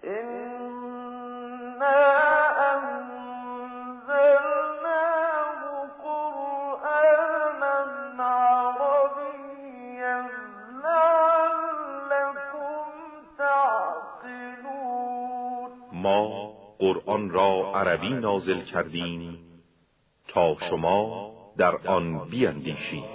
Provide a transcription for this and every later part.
ما قرآن را عربی نازل کردیم تا شما در آن بیندیشید.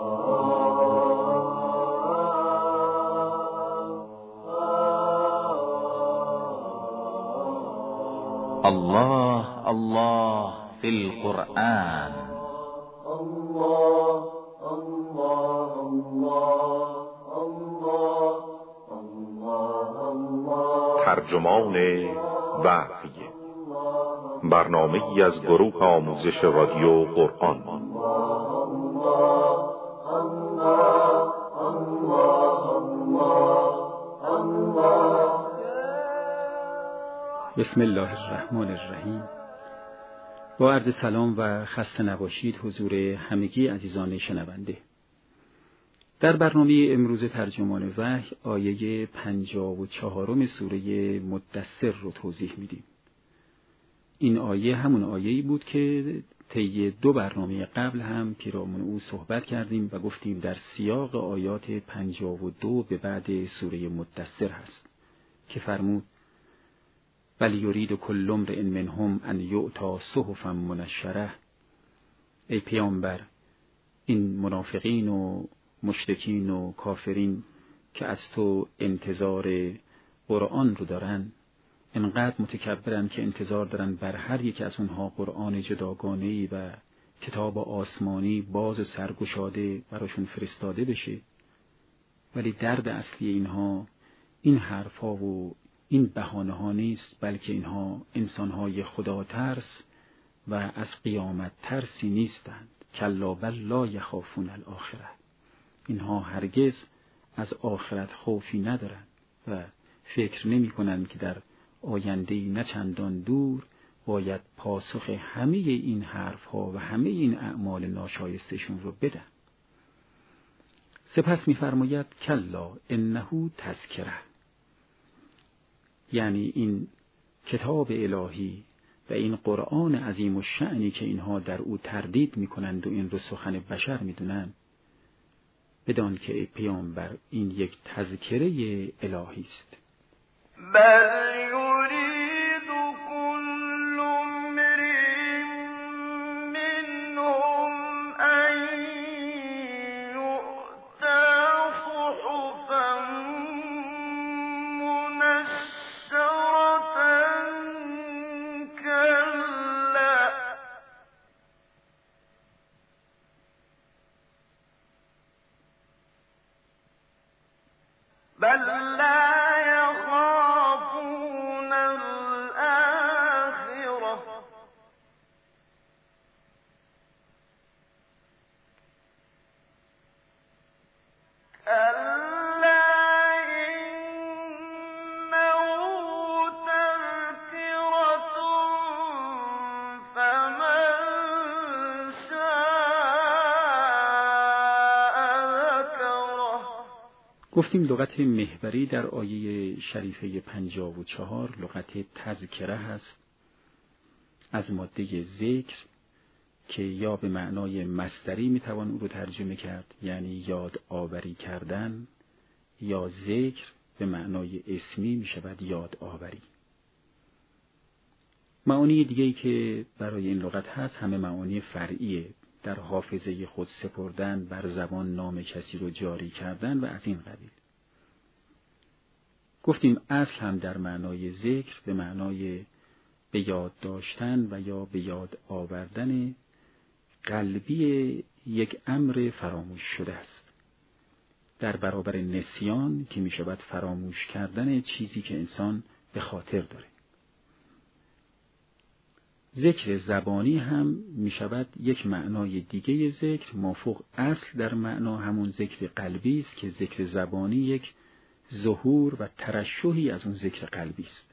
الله الله فی القرآن. الله الله الله الله الله. ترجمان وحی، برنامه‌ای از گروه آموزش رادیو قرآن. بسم الله الرحمن الرحیم. با عرض سلام و خسته نباشید حضور همگی عزیزان شنونده. در برنامه امروز ترجمان وحی آیه 54 سوره مدثر رو توضیح میدیم. این آیه همون آیه‌ای بود که طی 2 برنامه قبل هم پیرامون او صحبت کردیم و گفتیم در سیاق آیات 52 به بعد سوره مدثر هست که فرمود بل یرید کل امرئ منهم ان یؤتی صحفا منشره. ای پیامبر، این منافقین و مشرکین و کافرین که از تو انتظار قرآن رو دارن، انقدر متکبرن که انتظار دارن بر هر یک از اونها قرآن جداگانه‌ای و کتاب آسمانی باز و سرگشاده براشون فرستاده بشه، ولی درد اصلی اینها این حرفا و این بهانه ها نیست، بلکه اینها انسانهای خدا ترس و از قیامت ترسی نیستند. کلا بل لا یخافون الاخره. اینها هرگز از آخرت خوفی ندارند و فکر نمی کنند که در آینده‌ای نه چندان دور باید پاسخ همه این حرفها و همه این اعمال ناشایستشون رو بدن. سپس می‌فرماید کلا انه تذکره، یعنی این کتاب الهی و این قرآن عظیم الشأنی که اینها در او تردید می‌کنند و این رو سخن بشر می‌دونند، بدان که ای پیامبر این یک تذکره الهی است. بل یرید کل امرئ منهم ان یؤتی صحفا منشرة کلا بل لا يخافون الآخرة كلا إنه تذكرة فمن شاء ذكره. گفتیم لغت محوری در آیه شریفه 54 لغت تذکره هست، از ماده ذکر که یا به معنای مصدری میتوان او رو ترجمه کرد، یعنی یاد آوری کردن، یا ذکر به معنای اسمی میشود یاد آوری. معانی دیگه‌ای که برای این لغت هست همه معانی فرعیه، در حافظه خود سپردن، بر زبان نام کسی رو جاری کردن و از این قبیل. گفتیم اصل هم در معنای ذکر به معنای به یاد داشتن و یا به یاد آوردن قلبی یک امر فراموش شده است، در برابر نسیان که می شود فراموش کردن چیزی که انسان به خاطر داره. ذکر زبانی هم می شود یک معنای دیگه ذکر، مافوق اصل در معنا همون ذکر قلبی است که ذکر زبانی یک ظهور و ترشحی از اون ذکر قلبی است.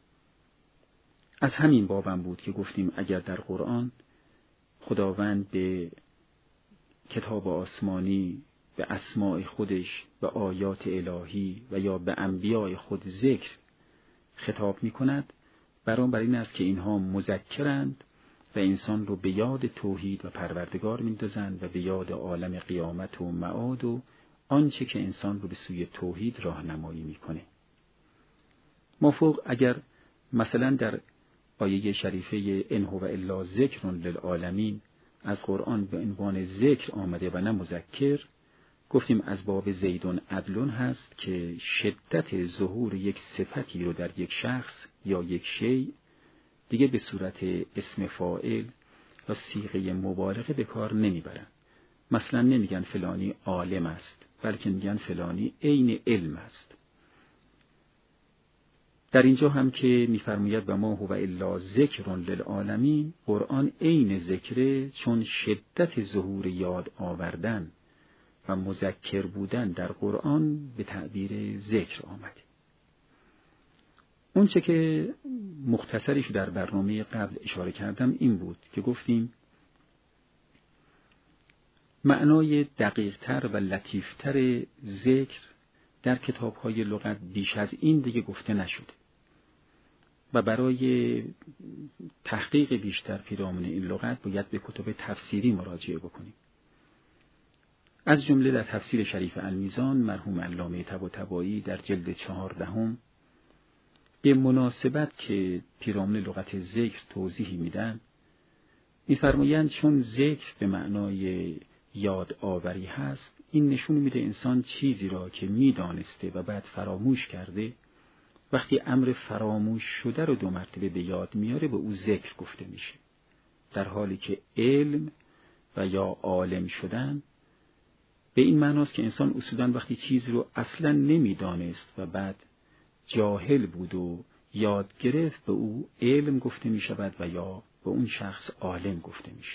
از همین بابم بود که گفتیم اگر در قرآن خداوند به کتاب آسمانی، به اسماء خودش، به آیات الهی و یا به انبیاء خود ذکر خطاب می کند بر این است که اینها مذکرند و انسان رو به یاد توحید و پروردگار می‌اندازند و به یاد عالم قیامت و معاد و آنچه که انسان رو به سوی توحید راهنمایی می‌کنه. مافوق اگر مثلا در آیه شریفه ان هو الا ذکر للعالمین از قرآن به عنوان ذکر آمده و نه مذکر، گفتیم از باب زیدون عدلون هست که شدت ظهور یک صفتی رو در یک شخص یا یک شیء دیگه به صورت اسم فاعل و صیغه مبالغه به کار نمیبرن. مثلا نمیگن فلانی عالم است، بلکه میگن فلانی عین علم است. در اینجا هم که میفرماید و ما هو الا ذکر للعالمین، قرآن عین ذکره، چون شدت ظهور یاد آوردن و مذکر بودن در قرآن به تعبیر ذکر آمده. اونچه که مختصریش در برنامه قبل اشاره کردم این بود که گفتیم معنای دقیق‌تر و لطیف‌تر ذکر در کتاب‌های لغت بیش از این دیگه گفته نشده و برای تحقیق بیشتر پیرامون این لغت باید به کتب تفسیری مراجعه بکنیم. از جمله در تفسیر شریف المیزان مرحوم علامه طباطبایی در جلد 14 به مناسبت که پیرامون لغت ذکر توضیحی میدن، میفرمایند چون ذکر به معنای یاد آوری هست، این نشون میده انسان چیزی را که میدانسته و بعد فراموش کرده، وقتی امر فراموش شده رو 2 مرتبه به یاد میاره به او ذکر گفته میشه، در حالی که علم و یا عالم شدن به این معناست که انسان اصولاً وقتی چیزی رو اصلاً نمیدانست و بعد جاهل بود و یاد گرفت به او علم گفته می شود و یا به اون شخص عالم گفته میشه.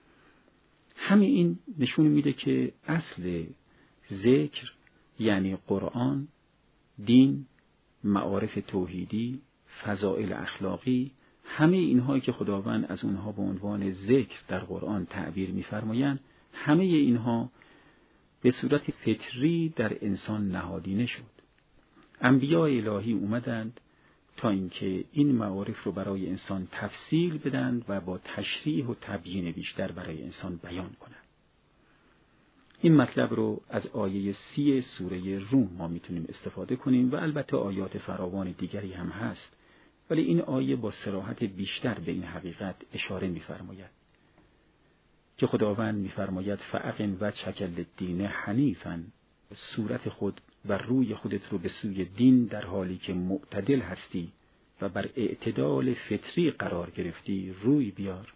همین این نشون میده که اصل ذکر یعنی قرآن، دین، معارف توحیدی، فضائل اخلاقی، همه اینهایی که خداوند از اونها به عنوان ذکر در قرآن تعبیر می‌فرمایند، همه اینها به صورت فطری در انسان نهادینه شد. انبیاء الهی اومدند تا اینکه این معارف رو برای انسان تفصیل بدند و با تشریح و تبیین بیشتر برای انسان بیان کنند. این مطلب رو از آیه 30 سوره روم ما میتونیم استفاده کنیم و البته آیات فراوان دیگری هم هست، ولی این آیه با صراحت بیشتر به این حقیقت اشاره می‌فرماید که خداوند می‌فرماید فاقم وجهک للدین حنیفا، صورت خود و روی خودت رو به سوی دین در حالی که معتدل هستی و بر اعتدال فطری قرار گرفتی روی بیار،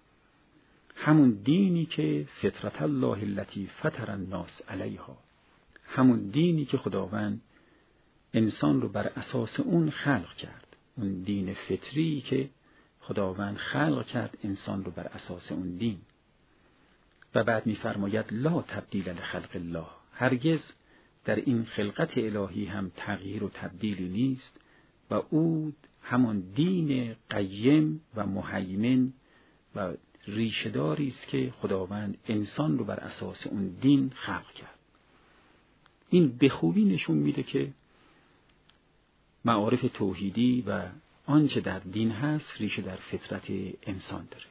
همون دینی که فطرت الله التي فطر الناس علیها، همون دینی که خداوند انسان رو بر اساس اون خلق کرد، اون دین فطری که خداوند خلق کرد انسان رو بر اساس اون دین. و بعد می‌فرماید لا تبدیل لخلق الله، هرگز در این خلقت الهی هم تغییر و تبدیلی نیست و او همان دین قیم و مهیمن و ریشه‌داری است که خداوند انسان رو بر اساس اون دین خلق کرد. این به خوبی نشون میده که معارف توحیدی و آنچه در دین هست ریشه در فطرت انسان داره.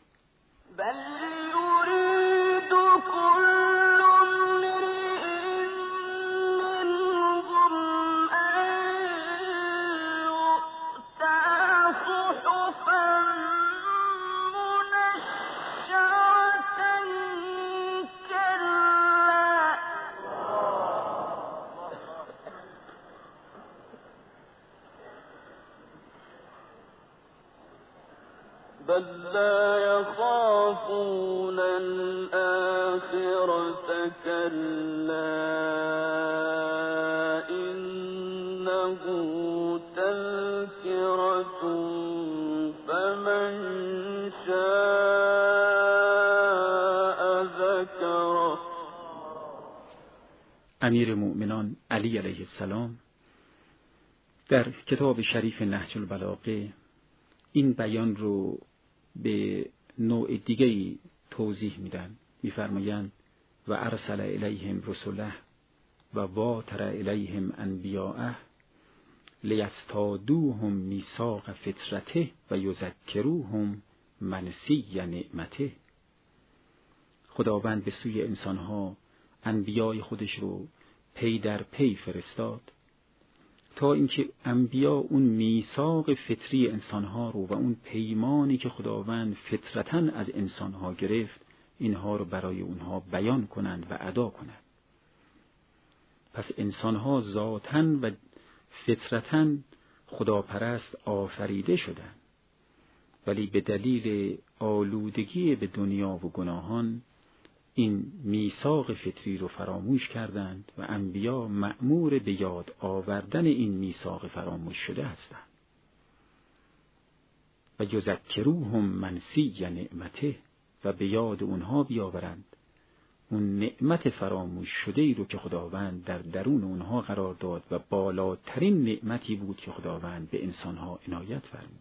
بل لا يخافون الآخرة كلا إنه تذكرة فمن شاء ذكره. امیر مؤمنان علی علیه السلام در کتاب شریف نهج البلاغه این بیان رو به نوع دیگه‌ای توضیح میدن. میفرمایند و ارسل الیهم رسله و واتر الیهم انبیاءه لیستادوهم میثاق فطرته و یذکروهم منسی نعمته. خداوند به سوی انسانها انبیای خودش رو پی در پی فرستاد تا اینکه انبیا اون میثاق فطری انسانها رو و اون پیمانی که خداوند فطرتاً از انسانها گرفت اینها رو برای اونها بیان کنند و ادا کنند. پس انسانها ذاتاً و فطرتاً خداپرست آفریده شدند، ولی به دلیل آلودگی به دنیا و گناهان این میثاق فطری رو فراموش کردند و انبیا مأمور به یاد آوردن این میثاق فراموش شده هستند. و یذکروهم منسی نعمته، و به یاد اونها بیاورند اون نعمت فراموش شده ای رو که خداوند در درون اونها قرار داد و بالاترین نعمتی بود که خداوند به انسانها عنایت فرمود.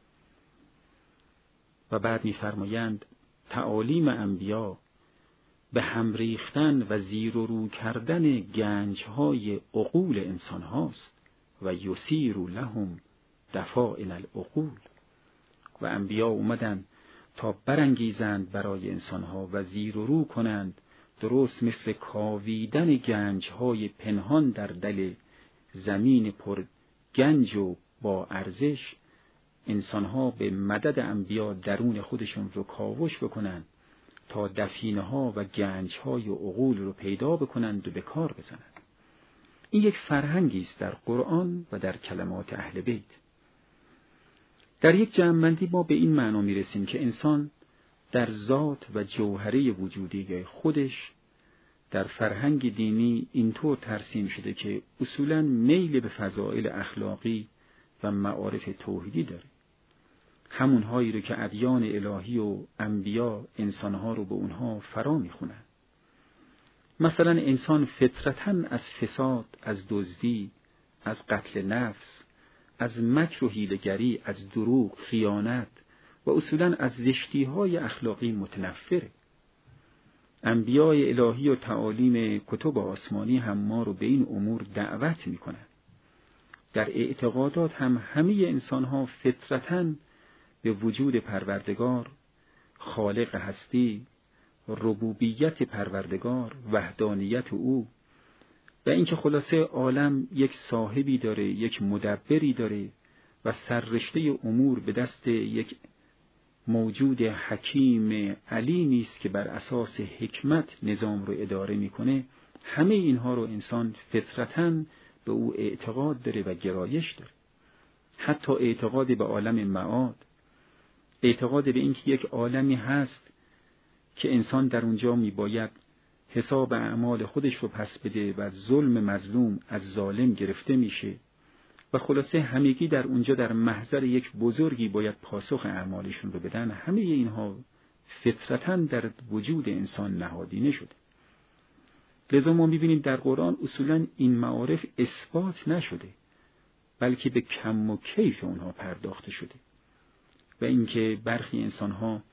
و بعد می‌فرمایند تعالیم انبیا به هم ریختن و زیر و رو کردن گنج‌های عقول انسان هاست و یسیر لهم دفائن العقول. و انبیا اومدن تا برانگیزند برای انسانها و زیر و رو کنند، درست مثل کاویدن گنج‌های پنهان در دل زمین پر گنج و با ارزش. انسانها به مدد انبیا درون خودشون رو کاوش بکنند تا دفینه‌ها و گنج‌های عقول رو پیدا بکنند و به کار بزنند. این یک فرهنگی است در قرآن و در کلمات اهل بیت. در یک جمع‌بندی ما به این معنا می‌رسیم که انسان در ذات و جوهره وجودی خودش در فرهنگ دینی اینطور ترسیم شده که اصولاً میل به فضائل اخلاقی و معارف توحیدی داره. همونهایی رو که ادیان الهی و انبیا انسانها رو به اونها فرا میخونن. مثلا انسان فطرتاً از فساد، از دزدی، از قتل نفس، از مکر و حیله‌گری، از دروغ، خیانت و اصولاً از زشتی‌های اخلاقی متنفره. انبیای الهی و تعالیم کتب آسمانی هم ما رو به این امور دعوت میکنن. در اعتقادات هم همه انسانها فطرتاً به وجود پروردگار، خالق هستی، ربوبیت پروردگار، وحدانیت او و اینکه خلاصه عالم یک صاحبی داره، یک مدبری داره و سررشته امور به دست یک موجود حکیم علیمی است که بر اساس حکمت نظام رو اداره میکنه. همه اینها رو انسان فطرتاً به او اعتقاد داره و گرایش داره. حتی اعتقاد به عالم معاد، اعتقاد به اینکه یک عالمی هست که انسان در اونجا میباید حساب اعمال خودش رو پس بده و ظلم مظلوم از ظالم گرفته میشه و خلاصه همگی در اونجا در محضر یک بزرگی باید پاسخ اعمالشون رو بدن. همه اینها فطرتاً در وجود انسان نهادینه شده. لذا ما میبینیم در قرآن اصولاً این معارف اثبات نشده، بلکه به کم و کیف اونها پرداخته شده و اینکه برخی انسانها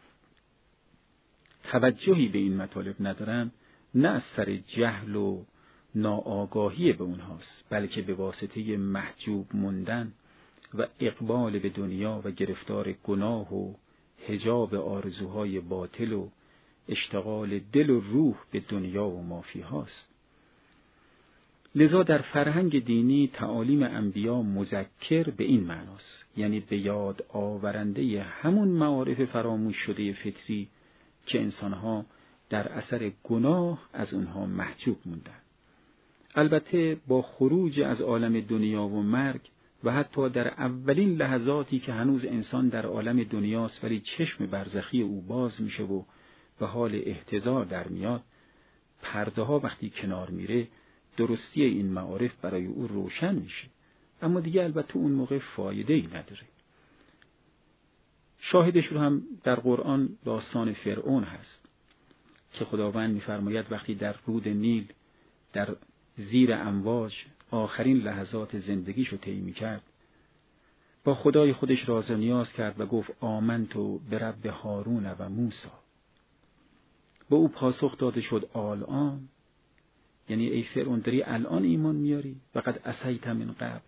توجهی به این مطالب ندارن، نه از سر جهل و ناآگاهی به اونهاست، بلکه به واسطه محجوب موندن و اقبال به دنیا و گرفتار گناه و حجاب آرزوهای باطل و اشتغال دل و روح به دنیا و ما فیهاست. لذا در فرهنگ دینی تعالیم انبیا مذکر به این معناست، یعنی به یاد آورنده همون معارف فراموش شده فطری که انسانها در اثر گناه از اونها محجوب موندن. البته با خروج از عالم دنیا و مرگ و حتی در اولین لحظاتی که هنوز انسان در عالم دنیاست ولی چشم برزخی او باز میشه و به حال احتضار در میاد، پرده ها وقتی کنار میره درستی این معارف برای او روشن میشه، اما دیگه البته اون موقع فایده ای نداره. شاهدش رو هم در قرآن داستان فرعون هست که خداوند میفرماید وقتی در رود نیل در زیر امواج آخرین لحظات زندگیشو طی می‌کرد، با خدای خودش راز و نیاز کرد و گفت آمنتو برب هارون و موسی. به او پاسخ داده شد الان، یعنی ای فرعون داری الان ایمان میاری و قد عصیت من قبل،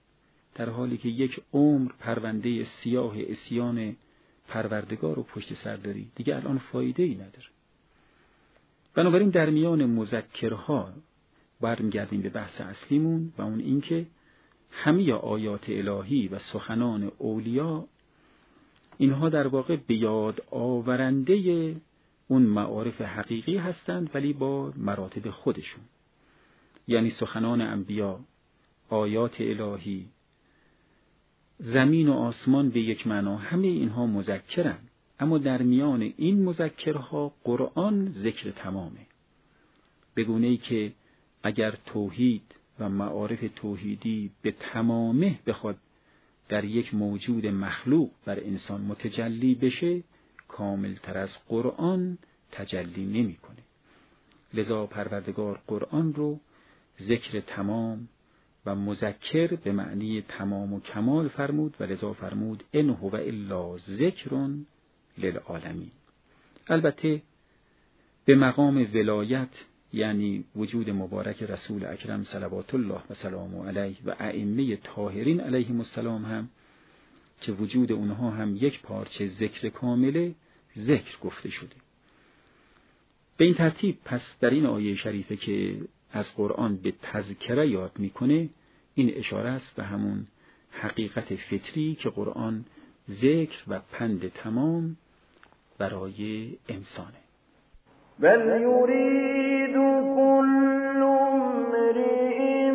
در حالی که یک عمر پرونده سیاه عصیان پروردگار رو پشت سر داری، دیگه الان فایده ای نداره. بنابراین در میان مذکرها برمیگردیم به بحث اصلیمون و اون این که همه آیات الهی و سخنان اولیا اینها در واقع به یاد آورنده اون معارف حقیقی هستند، ولی با مراتب خودشون. یعنی سخنان انبیا، آیات الهی، زمین و آسمان به یک معنا، همه اینها مذکرن، اما در میان این مذکرها قرآن ذکر تمامه، به گونه‌ای که اگر توحید و معارف توحیدی به تمامه بخواد در یک موجود مخلوق بر انسان متجلی بشه، کاملتر از قرآن تجلی نمی‌کنه. لذا پروردگار قرآن رو ذکر تمام و مذکر به معنی تمام و کمال فرمود و لذا فرمود ان هو الا ذکر للعالمین. البته به مقام ولایت، یعنی وجود مبارک رسول اکرم صلوات الله و سلامه علیه و ائمه طاهرین علیهم السلام هم که وجود اونها هم یک پارچه ذکر کامله ذکر گفته شده. به این ترتیب پس در این آیه شریفه که از قرآن به تذکره یاد میکنه، این اشاره است به همون حقیقت فطری که قرآن ذکر و پند تمام برای انسانه. بل یرید کل امرئ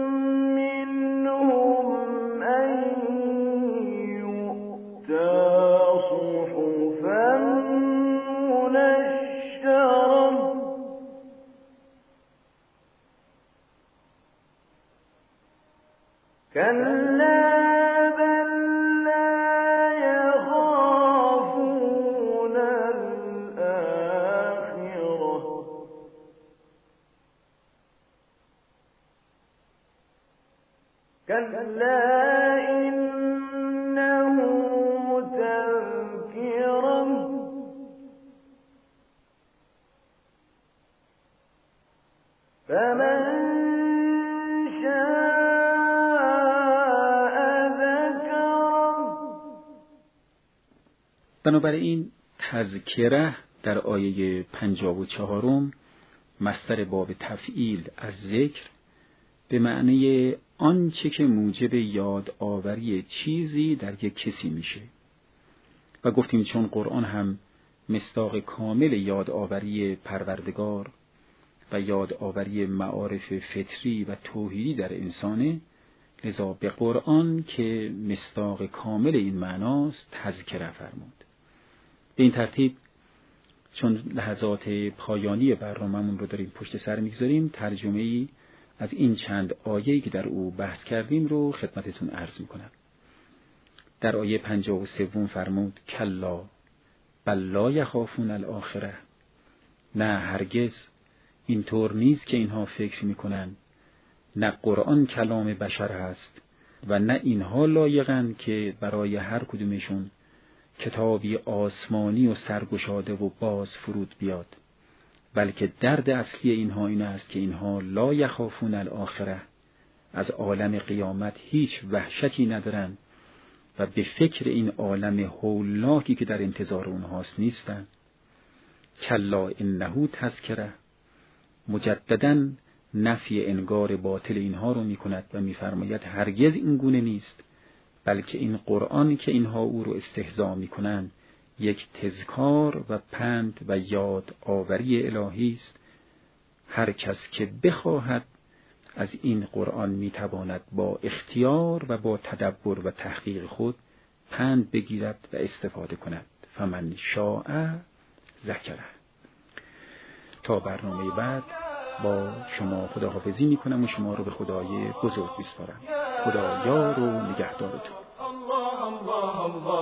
منهم ان یؤتی صحفا منشرة كلا بل لا يخافون الآخرة كلا إنه تذكرة فمن بنابراین تذکره در آیه 54 مصدر باب تفعیل از ذکر به معنی آنچه که موجب یاد آوری چیزی در یک کسی میشه و گفتیم چون قرآن هم مصداق کامل یاد آوری پروردگار و یاد آوری معارف فطری و توحیدی در انسانه، لذا به قرآن که مصداق کامل این معناست تذکره فرمود. به این ترتیب چون لحظات پایانی برنامه‌مون رو داریم پشت سر میگذاریم، ترجمه‌ای از این چند آیه‌ای که در او بحث کردیم رو خدمتتون عرض میکنم. در آیه 53 فرمود کلا بل لا یخافون الاخره، نه هرگز اینطور نیست که اینها فکر میکنن نه قرآن کلام بشر هست و نه اینها لایقن که برای هر کدومشون کتابی آسمانی و سرگشاده و باز فرود بیاد، بلکه درد اصلی اینها این است که اینها لا یخافون الاخره، از عالم قیامت هیچ وحشتی ندارن و به فکر این عالم هولناکی که در انتظار اونهاست نیستن. کلا انه تذکره، مجدداً نفی انگار باطل اینها رو میکند و میفرماید هرگز این گونه نیست، بلکه این قرآن که اینها او رو استهزا میکنند یک تذکار و پند و یاد آوری الهی است. هر کس که بخواهد از این قرآن میتواند با اختیار و با تدبر و تحقیق خود پند بگیرد و استفاده کند. فمن شاء ذکره. تا برنامه بعد با شما خداحافظی میکنم و شما رو به خدای بزرگ میسپارم. خدا یار و نگهدارتون.